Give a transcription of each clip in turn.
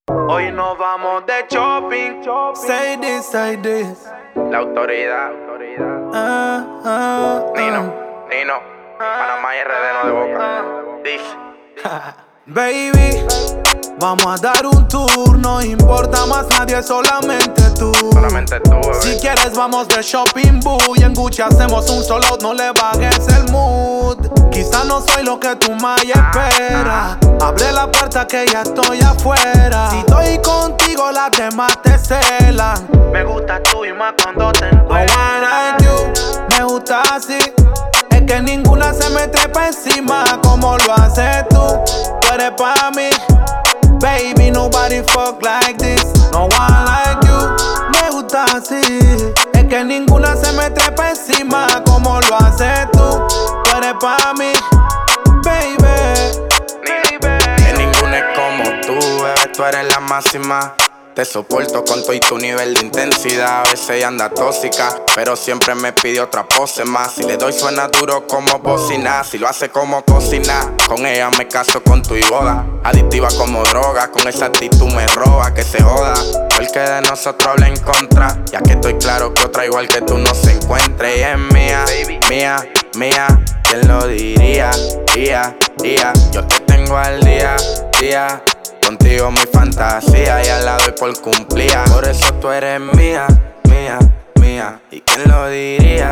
Hoy nos vamos de shopping. Say this, say this. La autoridad. Nino. Panamá y RD no de boca. Dish. Baby, vamos a dar un tour. No importa más nadie, solamente tú. Solamente tú, bebé. Si quieres vamos de shopping, boo. Y en Gucci hacemos un solo, no le bajes el mood. Quizá no soy lo que tu más esperas. Abre la puerta que ya estoy afuera. Si estoy contigo las demás te celan. Me gusta tú y más cuando te No encuentras. one like you, me gusta así. Es que ninguna se me trepa encima como lo haces tú. Tú eres pa' mí, baby, nobody fuck like this. No one like you, me gusta así. Es que ninguna se me trepa encima como lo haces tú. Tú eres pa' mí, baby. Que ninguna es como tú, bebé, tú eres la máxima. Te soporto con todo y tu nivel de intensidad. A veces ella anda tóxica, pero siempre me pide otra pose más. Si le doy suena duro como bocina. Si lo hace como cocina, con ella me caso con tu y boda. Adictiva como droga, con esa actitud me roba. Que se joda, porque de nosotros habla en contra. Ya que estoy claro que otra igual que tú no se encuentre. Y es mía, mía, ¿quién lo diría? Yo te tengo al día. Contigo mi fantasía ya la doy por cumplida. Por eso tú eres mía. ¿Y quién lo diría?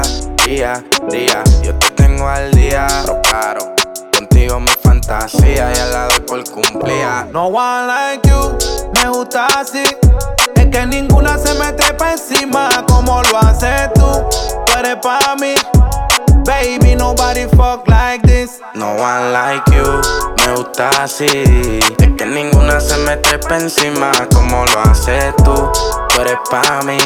Yo te tengo al día. Pero claro, contigo mi fantasía ya la doy por cumplida. No one like you, me gusta así. Es que ninguna se me trepa encima como lo haces tú. Tú eres pa' mí, baby, nobody fuck like this. No one like you, me gusta así. Es que ninguna se me trepa encima como lo haces tú. Tú eres pa' mí,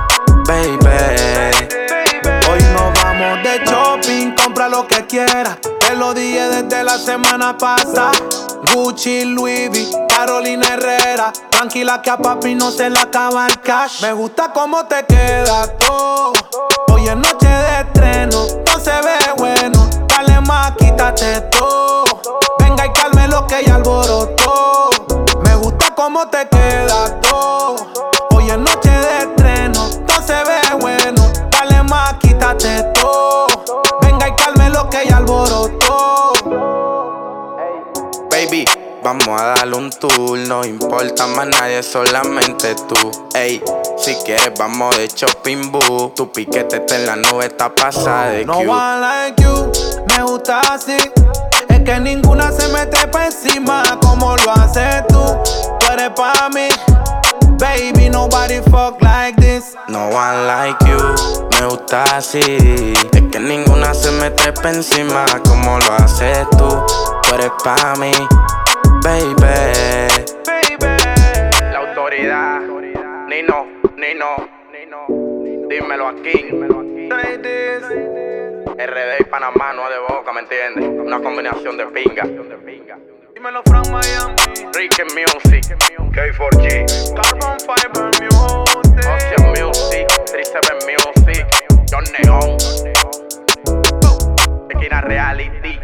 baby. Hoy nos vamos de shopping, compra lo que quieras. Te lo dije desde la semana pasada. Gucci, Louis V, Carolina Herrera. Tranquila que a papi no se le acaba el cash. Me gusta cómo te queda todo. Hoy es noche de estreno, no se ve bueno. Dale más, quítate todo. Venga y calme lo que ya alborotó. Me gusta cómo te queda todo. Hoy es noche de estreno, no se ve bueno. Dale más, quítate todo. Venga y calme lo que ya alborotó. Baby, vamos a darle un tour. No importa más nadie, solamente tú. Ey, si quieres vamos de shopping, boo. Tu piquete está en la nube, está pasada de No cute. one like you, me gusta así. Es que ninguna se me trepa encima como lo haces tú. Tú eres pa' mí, baby, nobody fuck like this. No one like you, me gusta así. Es que ninguna se me trepa encima como lo haces tú. Tú eres pa' mí, baby. La autoridad, Nino. Dímelo aquí. RD y Panamá no de boca, ¿me entiendes? Una combinación de pinga. Dímelo from Miami, Ricky Music, K4G, Carbon Fiber Music. Ocean Music, 37 Music, John Neon, Esquina Reality.